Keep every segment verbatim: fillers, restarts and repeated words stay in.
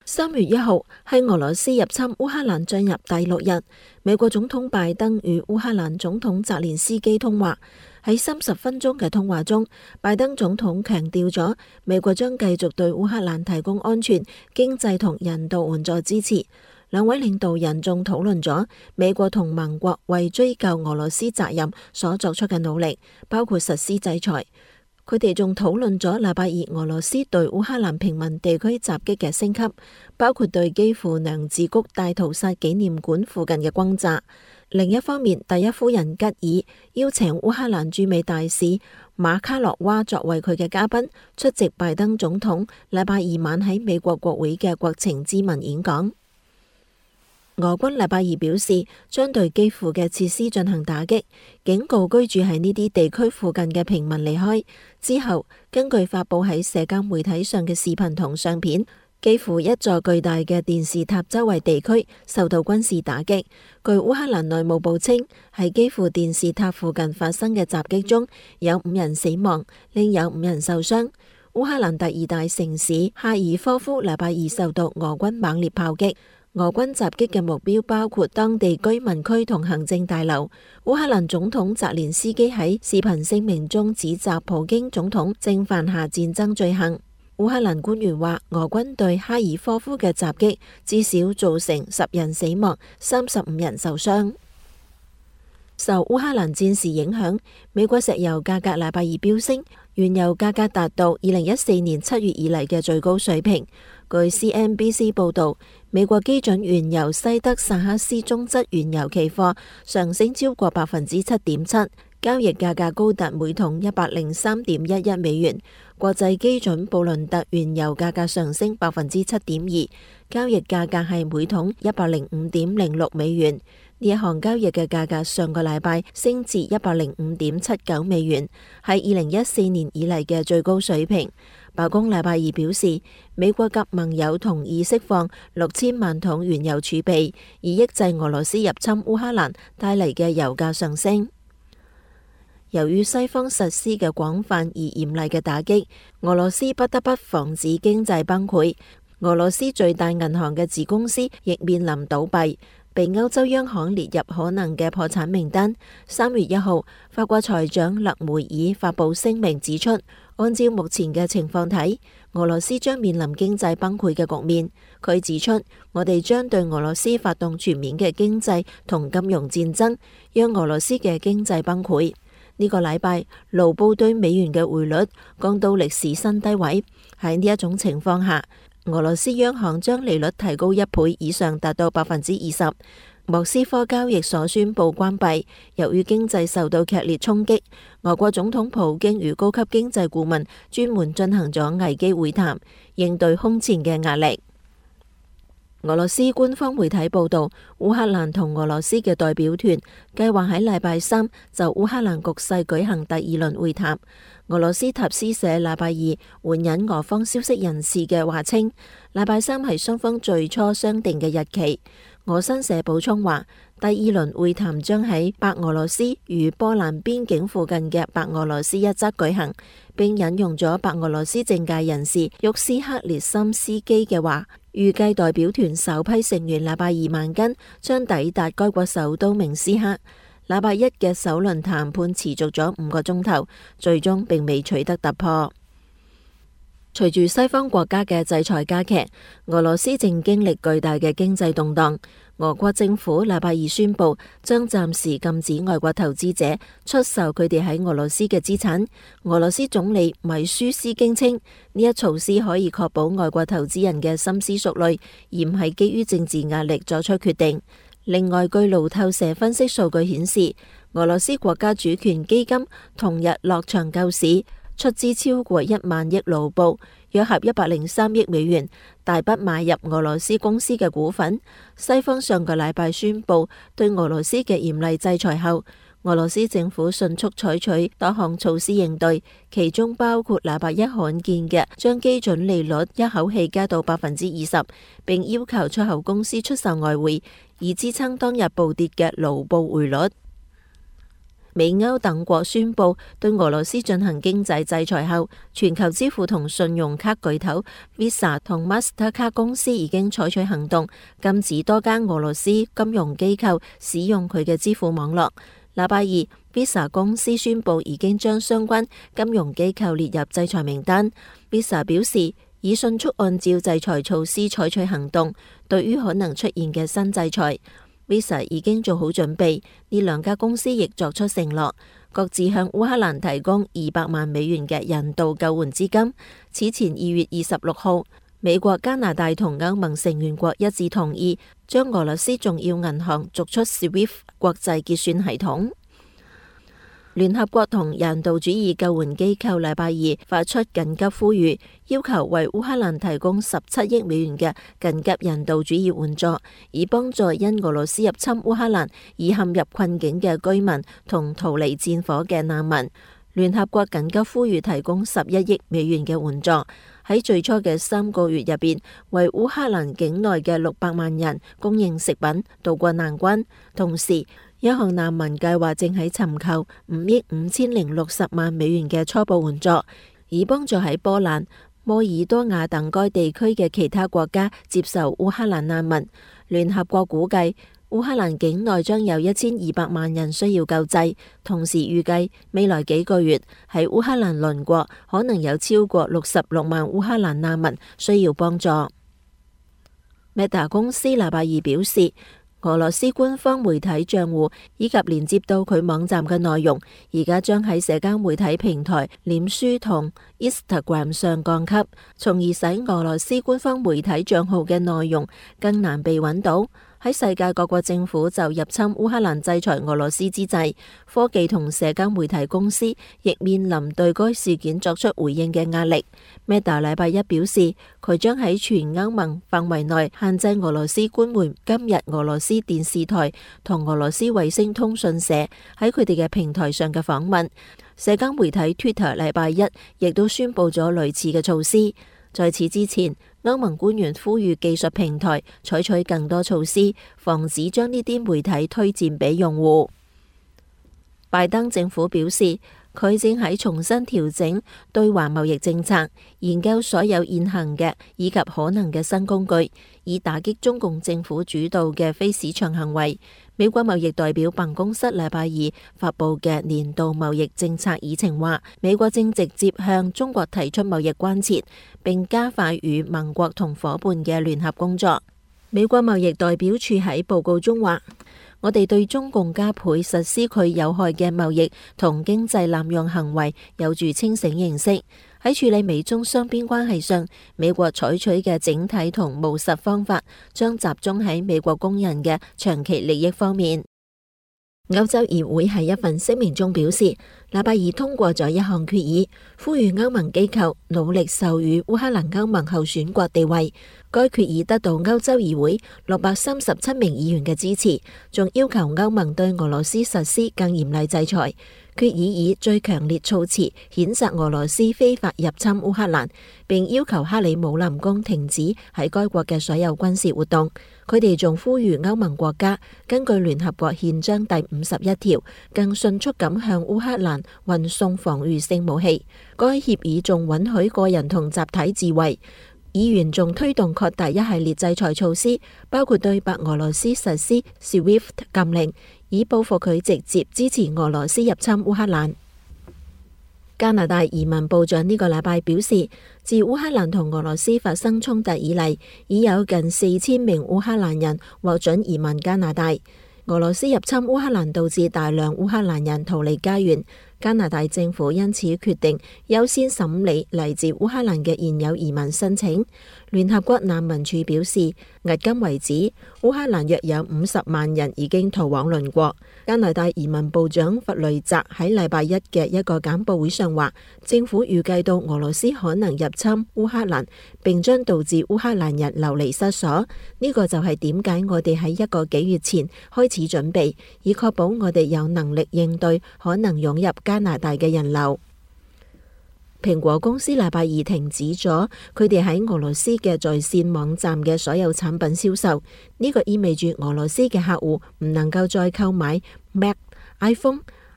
三月一號係俄羅斯入侵烏克蘭進入第六日，美國總統拜登與烏克蘭總統澤連斯基通話。喺三十分鐘嘅通話中，拜登總統強調咗美國將繼續對烏克蘭提供安全、經濟同人道援助支持。兩位領導人仲討論咗美國同盟國為追究俄羅斯責任所作出嘅努力，包括實施制裁。佢哋仲討論咗禮拜二俄羅斯對烏克蘭平民地區襲擊嘅升級，包括對基輔娘子谷大屠殺紀念館附近嘅轟炸。另一方面，第一夫人吉爾邀請烏克蘭駐美大使馬卡洛娃作為佢嘅嘉賓，出席拜登總統禮拜二晚喺美國國會嘅國情咨文演講。俄軍禮拜二表示，將對基輔嘅設施進行打擊，警告居住喺呢啲地區附近嘅平民離開。之後，根據發佈喺社交媒體上嘅視頻同相片，幾乎一座巨大嘅電視塔周圍地區受到軍事打擊。據烏克蘭內務部稱，喺基輔電視塔附近發生嘅襲擊中，有五人死亡，另有五人受傷。烏克蘭第二大城市哈爾科夫禮拜二受到俄軍猛烈炮擊。俄軍襲擊嘅目標包括當地居民區同行政大樓。烏克蘭總統澤連斯基喺視頻聲明中指責普京總統正犯下戰爭罪行。烏克蘭官員話，俄軍對哈爾科夫嘅襲擊至少造成十人死亡，三十五人受傷。受烏克蘭戰事影響，美國石油價格禮拜二飆升，原油價格達到二零一四年七月以嚟嘅最高水平。據 C N B C 報道，美國基準原油西德薩克斯中質原油期貨上升超過百分之七點七，交易價格高達每桶一百零三點一一美元。國際基準布倫特原油價格上升百分之七點二，交易價格係每桶一百零五點零六美元。呢一項交易嘅價格上個禮拜升至一百零五點七九美元，係二零一四年以嚟嘅最高水平。白宮禮拜二表示，美國及盟友同意釋放六千萬桶原油儲備，以抑制俄羅斯入侵烏克蘭帶嚟嘅油價上升。由於西方實施嘅廣泛而嚴厲嘅打擊，俄羅斯不得不防止經濟崩潰。俄羅斯最大銀行嘅子公司亦面臨倒閉，被歐洲央行列入可能嘅破產名單。三月一號，法國財長勒梅爾發布聲明指出，按照目前嘅情況睇，俄羅斯將面臨經濟崩潰嘅局面。佢指出，我哋將對俄羅斯發動全面嘅經濟同金融戰爭，讓俄羅斯嘅經濟崩潰。呢個禮拜，盧布對美元嘅匯率降到歷史新低位。喺呢一種情況下，俄羅斯央行將利率提高一倍以上，達到百分之二十。莫斯科交易所宣布關閉，由於經濟受到劇烈衝擊。俄國總統普京與高級經濟顧問專門進行咗危機會談，應對空前嘅壓力。俄羅斯官方媒體報道，烏克蘭同俄羅斯嘅代表團計劃喺禮拜三就烏克蘭局勢舉行第二輪會談。俄羅斯塔斯社禮拜二援引俄方消息人士嘅話稱，禮拜三係雙方最初商定嘅日期。俄新社補充話，第二輪會談將喺白俄羅斯與波蘭邊境附近嘅白俄羅斯一側舉行，並引用咗白俄羅斯政界人士沃斯克列森斯基嘅話，預計代表團首批成員禮拜二晚間將抵達該國首都明斯克。禮拜一嘅首輪談判持續咗五個鐘頭，最終並未取得突破。隨住西方國家嘅制裁加劇，俄羅斯正經歷巨大嘅經濟動盪。俄國政府禮拜二宣布，將暫時禁止外國投資者出售佢哋喺俄羅斯嘅資產。俄羅斯總理米舒斯京稱，呢一措施可以確保外國投資人嘅深思熟慮，而唔係基於政治壓力作出決定。另外，據路透社分析數據顯示，俄羅斯國家主權基金同日落場救市，出資超過一萬億盧布，約合一百零三億美元，大筆買入俄羅斯公司嘅股份。西方上個禮拜宣布對俄羅斯嘅嚴厲制裁後，俄羅斯政府迅速採取多項措施應對，其中包括禮拜一罕見嘅將基準利率一口氣加到百分之二十，並要求出口公司出售外匯，以支撐當日暴跌嘅盧布匯率。 美歐等國宣布對俄羅斯進行經濟制裁後，全球支付同信用卡巨頭 Visa 同 Mastercard 公司已經採取行動，禁止多間俄羅斯金融機構使用佢嘅支付網絡。禮拜二 Visa 公司宣布已經將相關金融機構列入制裁名單。Visa 表示已迅速按照制裁措施採取行動，對於可能出現嘅新制裁，Visa 已經做好準備。呢兩家公司亦作出承諾，各自向烏克蘭提供二百萬美元嘅人道救援資金。此前二月二十六號，美國、加拿大同歐盟成員國一致同意將俄羅斯重要銀行逐出 SWIFT 國際結算系統。聯合國同人道主義救援機構禮拜二發出緊急呼籲，要求為烏克蘭提供十七億美元嘅緊急人道主義援助，以幫助因俄羅斯入侵烏克蘭而陷入困境嘅居民同逃離戰火嘅難民。聯合國緊急呼籲提供十一億美元嘅援助，喺最初嘅三個月入邊，為烏克蘭境內嘅六百萬人供應食品，渡過難關。同時，一項難民計劃正喺尋求五億五千零六十萬美元嘅初步援助，以幫助喺波蘭、摩爾多瓦等該地區嘅其他國家接受烏克蘭難民。聯合國估計，烏克蘭境內將有一千二百萬人需要救濟，同時預計未來幾個月喺烏克蘭鄰國可能有超過六十六萬烏克蘭難民需要幫助。Meta 公司禮拜二表示，俄羅斯官方媒體賬戶以及連接到佢網站嘅內容，而家將喺社交媒體平台臉書同 Instagram 上降級，從而使俄羅斯官方媒體賬號嘅內容更難被揾到。喺世界各國政府就入侵烏克蘭制裁俄羅斯之際，科技同社交媒體公司亦面臨對該事件作出回應嘅壓力。Meta 禮拜一表示，佢將喺全歐盟範圍內限制俄羅斯官媒今日俄羅斯電視台同俄羅斯衛星通訊社喺佢哋嘅平台上嘅訪問。社交媒體 Twitter 禮拜一亦都宣布咗類似嘅措施。在此之前，歐盟官員呼籲技術平台採取更多措施，防止將呢啲媒體推薦俾用戶。拜登政府表示，佢正喺重新調整對華貿易政策，研究所有現行嘅以及可能嘅新工具，以打擊中共政府主導嘅非市場行為。美國貿易代表辦公室禮拜二發佈嘅年度貿易政策議程話，美國正直接向中國提出貿易關切，並加快與盟國同夥伴嘅聯合工作。美國貿易代表處喺報告中話，我哋對中共加倍實施佢有害嘅貿易同經濟濫用行為有住清醒認識。喺處理美中雙邊關係上，美國採取嘅整體同務實方法將集中喺美國工人嘅長期利益方面。歐洲議會喺一份聲明中表示，禮拜二通過咗一項決議，呼籲歐盟機構努力授予烏克蘭歐盟候選國地位。該決議得到歐洲議會六百三十七名議員嘅支持，仲要求歐盟對俄羅斯實施更嚴厲制裁。決議以最強烈措辭譴責俄羅斯非法入侵烏克蘭，並要求克里姆林宮停止喺該國嘅所有軍事活動。佢哋仲呼籲歐盟國家根據聯合國憲章第五十一條，更迅速咁向烏克蘭運送防禦性武器。該協議仲允許個人同集體自衛。議員仲推動擴大一系列制裁措施，包括對白俄羅斯實施 SWIFT 禁令，以報復佢直接支持俄羅斯入侵烏克蘭。加拿大移民部長呢個禮拜表示，自烏克蘭同俄羅斯發生衝突以嚟，已有近四千名烏克蘭人獲准移民加拿大。俄羅斯入侵烏克蘭導致大量烏克蘭人逃離家園，加拿大政府因此決定優先審理嚟自烏克蘭嘅現有移民申請。聯合國難民署表示，迄今為止，烏克蘭約有五十萬人已經逃往鄰國。加拿大移民部長弗雷澤喺禮拜一嘅一個簡報會上話，政府預計到俄羅斯可能入侵烏克蘭，並將導致烏克蘭人流離失所。呢、這個就係點解我哋喺一個幾月前開始準備，以確保我哋有能力應對可能湧入加拿大嘅人流。蘋果公司禮拜二停止咗佢哋喺俄羅斯嘅在線網站嘅所有產品銷售，呢、這個意味住俄羅斯嘅客戶唔能夠再購買 Mac、iPhone、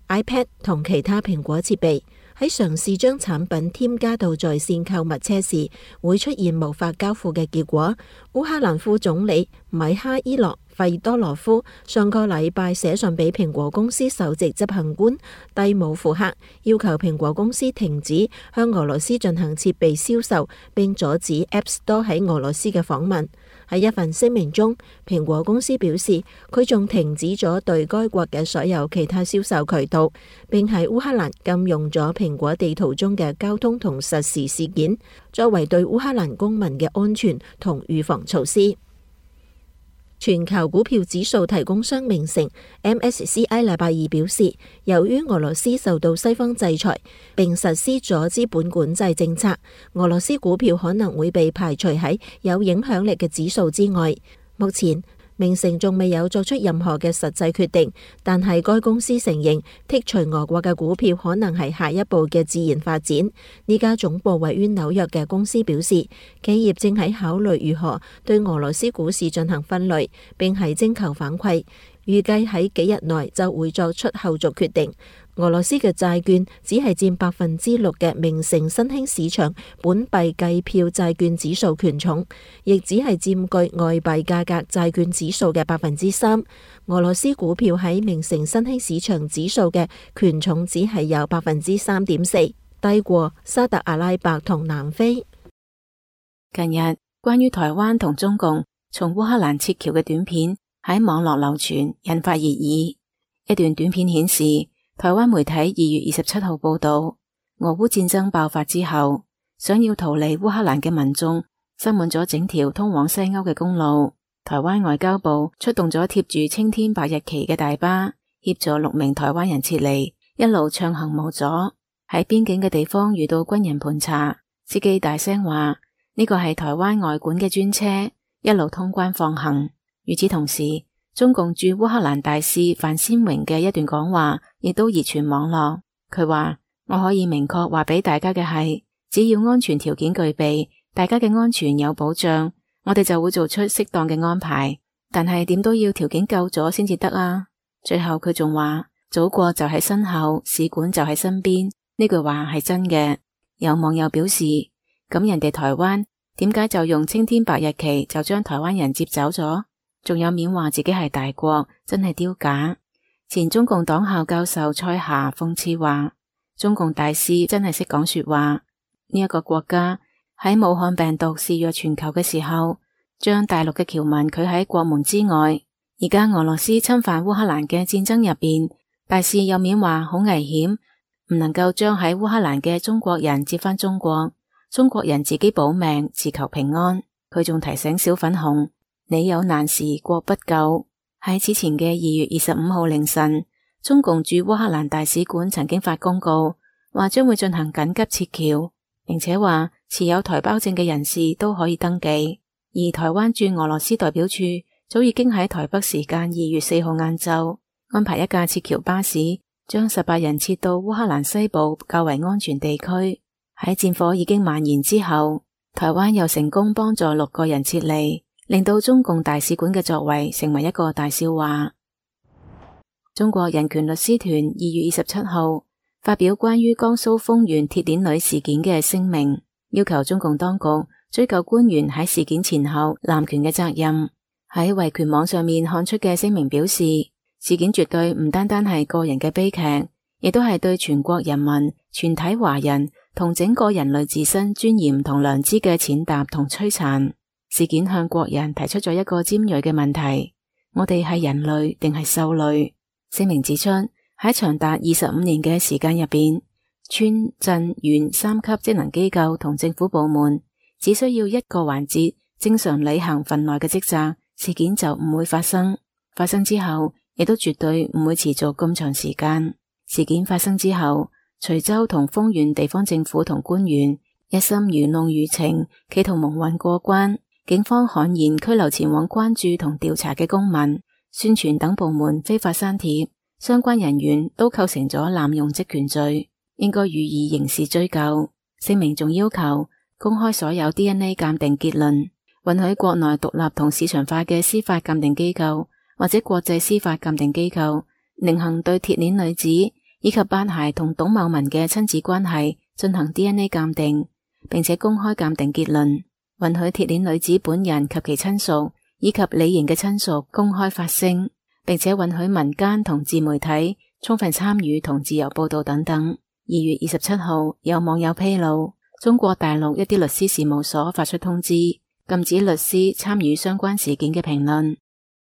iPad 同其他蘋果設備。喺嘗試將產品添加到在線購物車時，會出現無法交付嘅結果。烏克蘭副總理米哈伊洛費多羅夫上個禮拜寫信俾蘋果公司首席執行官蒂姆庫克，要求蘋果公司停止向俄羅斯進行設備銷售，並阻止 App Store 喺俄羅斯嘅訪問。喺一份聲明中，蘋果公司表示，佢仲停止咗對該國嘅所有其他銷售渠道，並喺烏克蘭禁用咗蘋果地圖中嘅交通同實時事件，作為對烏克蘭公民嘅安全同預防措施。全球股票指數提供商明晟 M S C I 禮拜二表示，由於俄羅斯受到西方制裁並實施咗資本管制政策，俄羅斯股票可能會被排除喺有影響力嘅指數之外。目前明晟仲未有作出任何嘅實際決定，但係該公司承認剔除俄國嘅股票可能係下一步嘅自然發展。呢家總部位於紐約嘅公司表示，企業正喺考慮如何對俄羅斯股市進行分類，並係徵求反饋，預計喺幾日內就會作出後續決定。俄羅斯嘅債券只係佔百分之六嘅明晟新興市場本幣計票債券指數權重，亦只係佔據外幣價格債券指數嘅百分之三。俄羅斯股票喺明晟新興市場指數嘅權重只係有百分之三點四，低過沙特阿拉伯同南非。 近日，關於台灣同中共從烏克蘭撤僑嘅短片喺網絡流傳，引發熱議。一段短片顯示，台灣媒體二月二十七號報道，俄烏戰爭爆發之後，想要逃離烏克蘭嘅民眾塞滿咗整條通往西歐嘅公路。台灣外交部出動咗貼住青天白日旗嘅大巴，協助六名台灣人撤離，一路暢行無阻。喺邊境嘅地方遇到軍人盤查，司機大聲話呢個係台灣外管嘅專車，一路通關放行。與此同時，中共駐烏克蘭大使范先榮嘅一段講話亦都熱傳網絡。佢話：我可以明確話俾大家嘅係，只要安全條件具備，大家嘅安全有保障，我哋就會做出適當嘅安排。但係點都要條件夠咗先至得啊！最後佢仲話：祖國就喺身後，使館就喺身邊。呢句話係真嘅。有網友表示：咁人哋台灣點解就用青天白日旗就將台灣人接走咗？仲有面話自己係大國，真係丟架。前中共黨校教授蔡霞諷刺話：中共大使真係識講說話。呢一個國家喺武漢病毒肆虐全球嘅時候，將大陸嘅僑民拒喺國門之外。而家俄羅斯侵犯烏克蘭嘅戰爭入邊，大使有面話好危險，唔能夠將喺烏克蘭嘅中國人接返中國，中國人自己保命，自求平安。佢仲提醒小粉紅：你有難時國不救。喺此前嘅二月二十五號凌晨，中共駐烏克蘭大使館曾經發公告，話將會進行緊急撤僑，並且話持有台胞證嘅人士都可以登記。而台灣駐俄羅斯代表處早已經喺台北時間二月四號晏晝安排一架撤僑巴士，將十八人撤到烏克蘭西部較為安全地區。喺戰火已經蔓延之後，台灣又成功幫助六個人撤離，令到中共大使館嘅作為成為一個大笑話。中國人權律師團二月二十七號發表關於江蘇豐原鐵鏈女事件嘅聲明，要求中共當局追究官員喺事件前後濫權嘅責任。喺維權網上面看出嘅聲明表示，事件絕對唔單單係個人嘅悲劇，亦都係對全國人民、全體華人同整個人類自身尊嚴同良知嘅踐踏同摧殘。事件向國人提出咗一個尖銳嘅問題：我哋係人類定係獸類？聲明指出，喺長達二十五年嘅時間入邊，村鎮縣三級職能機構同政府部門只需要一個環節正常履行份內嘅職責，事件就唔會發生。發生之後，亦都絕對唔會持續咁長時間。事件發生之後，徐州同豐原地方政府同官員一心愚弄輿情，企圖蒙混過關。警方悍然拘留前往關注同調查嘅公民，宣傳等部門非法刪帖，相關人員都構成咗濫用職權罪，應該予以刑事追究。聲明仲要求公開所有 D N A 鑑定結論，允許國內獨立同市場化嘅司法鑑定機構或者國際司法鑑定機構另行對鐵鏈女子以及八孩同董某文嘅親子關係進行 D N A 鑑定，並且公開鑑定結論，允許鐵鏈女子本人及其親屬以及李瑩嘅親屬公開發聲，並且允許民間同自媒體充分參與同自由報道等等。二月二十七號，有網友披露，中國大陸一啲律師事務所發出通知，禁止律師參與相關事件嘅評論。